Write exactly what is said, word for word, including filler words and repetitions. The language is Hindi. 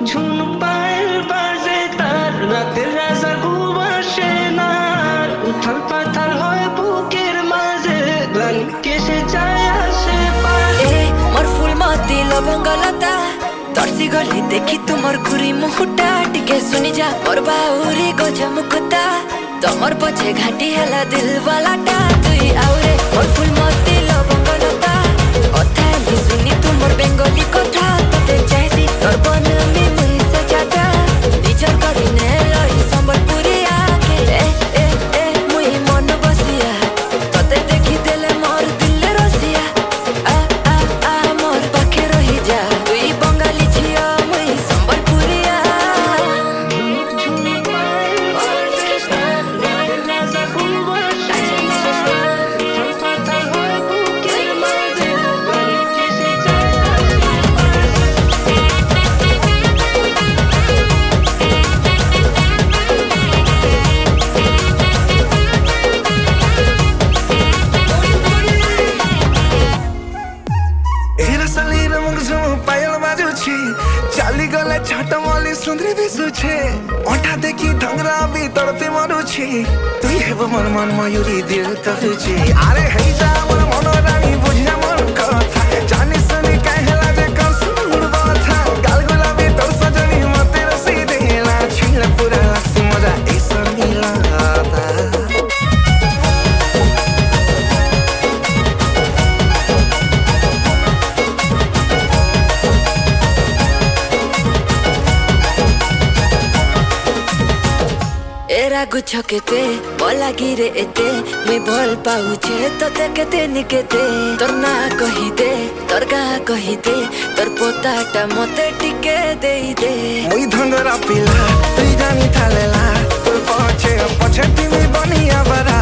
ঝুন পায়ের বাজে তার রাতের রাজা ঘুমাসে না উথাল পাথাল হয় বুকের মাঝে গ্লানি কেসে যায় আসে পাশে মোর ফুল মতি লবঙ্গলতা তরসি গলি দেখি তোমার ঘুরি মুহুটা টিকে শুনি যা মোর বাউরি গজ মুকুতা তোমার পছে ঘাটি হেলা দিল বালাটা তুই আউরে মোর ফুল মতি লবঙ্গলতা অথালি শুনি তোমার বেঙ্গলি কথা তোতে চাইছি তোর বন মি মুই সজাতা নিজর করি নে লই সম্বলপুরি আকে এ এ এ মুই মন বসিয়া তোতে দেখি দেলে মোর দিল রসিয়া আ আ আ মোর পাখে রহি যা তুই বঙ্গালী ঝিও মুই সম্বলপুরিয়া ঝুন পায়ের বাজে তার রাতের রাজা ঘুমাসে না উথাল পাথাল হয় বুকের মাঝে গ্লানি কেসে যায় আসে हेरा सलीर मुगसु पायल बाजुछि चाली गले छाट मली सुंदरी दिसुछे ओठा देखि धंगरा भी तड़पे मरुछि तुई हेब मन मन मयूरी दिल कहछि अरे हे जा मोर मन रानी बुझिया मोर कथा जानि सुनि कहला जे कसुर बाथा गाल गुलाबी तो सजनी मते रसी देला छिला पूरा लक्स मजा ऐसा मिलाता एरा गुछ केते बोला गिरे एते मैं भल पाउछे तोते केते निकेते तोर ना कहि दे तोर गा कहि दे तोर पोताटा मते टिके देई दे मुई धंगरा पिला तुई जानी थालेला तोर पछे पछे तिमी बनिया बरा